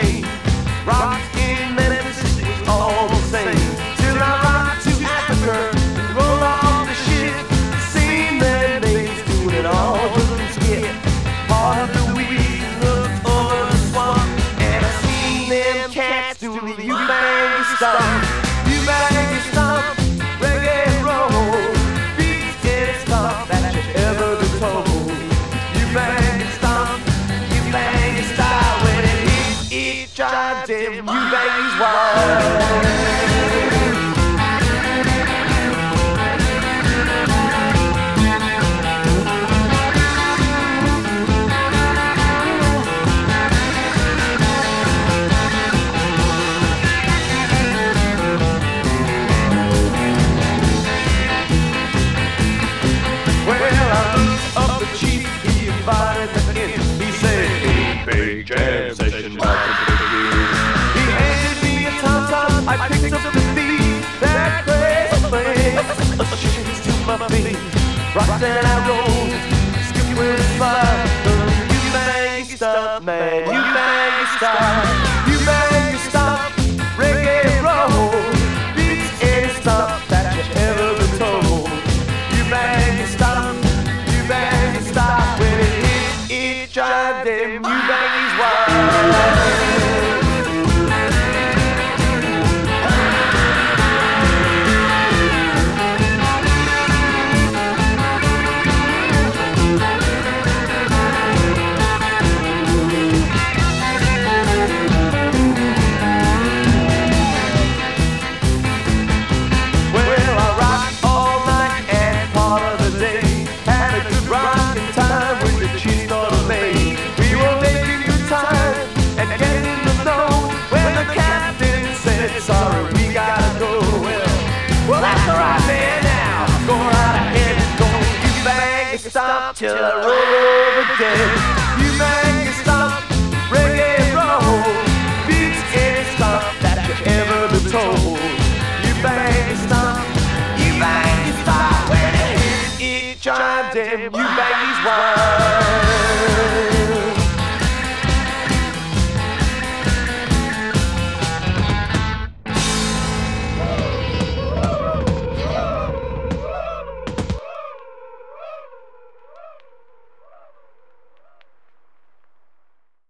Spain. Rocks in Memphis, it was all the same. Till I rocked to Africa, roll off the ship, seen them ladies doing it all, just skip. Part of the week, looked over the swamp, and I seen them cats do the you-bang stomp. You-bang stomp, reggae roll, beats and stomp that you ever been told. You-bang stomp, you-bang style, when it hits, it drives them you-bangs wild. Big jam session about to begin. He handed me a tom-tom, I picked up the beat. That crazy place, shakes to my feet. Rocked and I rolled, skipped with a slide. You bang stop, man, you bang stop. You bang stop, reggae roll. Beats and stop that you ever been told. You bang stop, when it hits, it drives them you bangies wild. Well, I rocked all night and part of the day. Had a good rockin' time with the cheese started made. We were making good time and getting to know when the captain said, sorry, we gotta go. Well, that's alright, man, now. Go right ahead and go. You bang and stop till I roll over dead. You bang and stop, reggae roll. Beats and stop that you ever been told. You bang and stop, when it hits, it drives them you bangies wild.